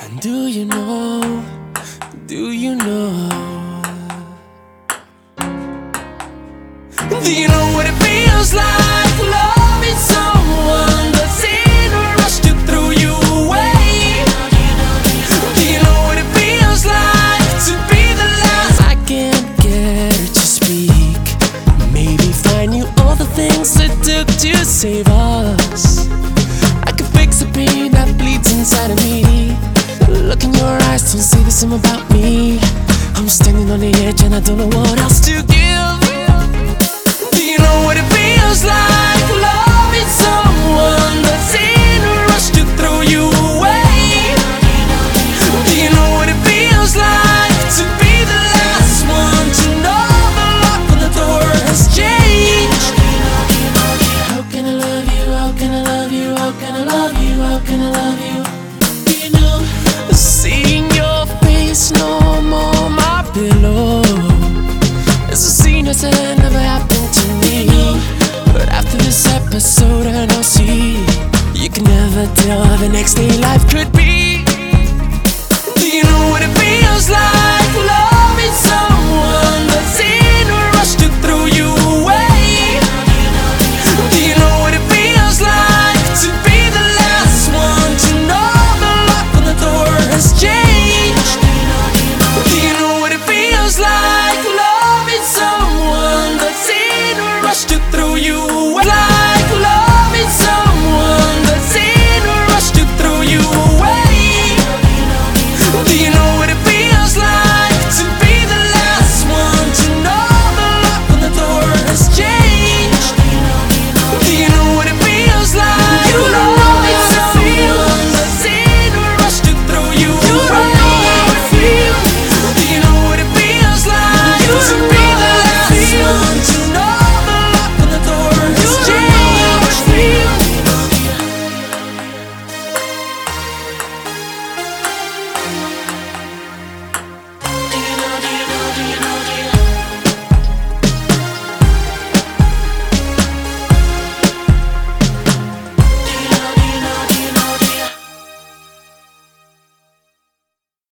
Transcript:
And do you know, do you know, do you know what it feels like loving someone that's in a rush to throw you away? Do you know what it feels like to be the last? I can't get her to speak. Maybe find you all the things it took to save us. I can fix the pain that bleeds inside of me. Look in your eyes, don't say the same about me. I'm standing on the edge and I don't know what else to give. Do you know what it feels like loving someone that's in a rush to throw you away? Do you know what it feels like to be the last one to know the lock on the door has changed? How can I love you? How can I love you? How can I love you? How can I love you? Do you know? Seeing your face no more my pillow. It's a scene that said it never happened to me. But after this episode I now see you can never tell how the next day life could be. Do you know what it feels like loving someone that's in a rush to throw you away? Do you know what it feels like to be the last one to know the lock on the door has changed? Do you know what it feels like loving someone that's in a rush to throw you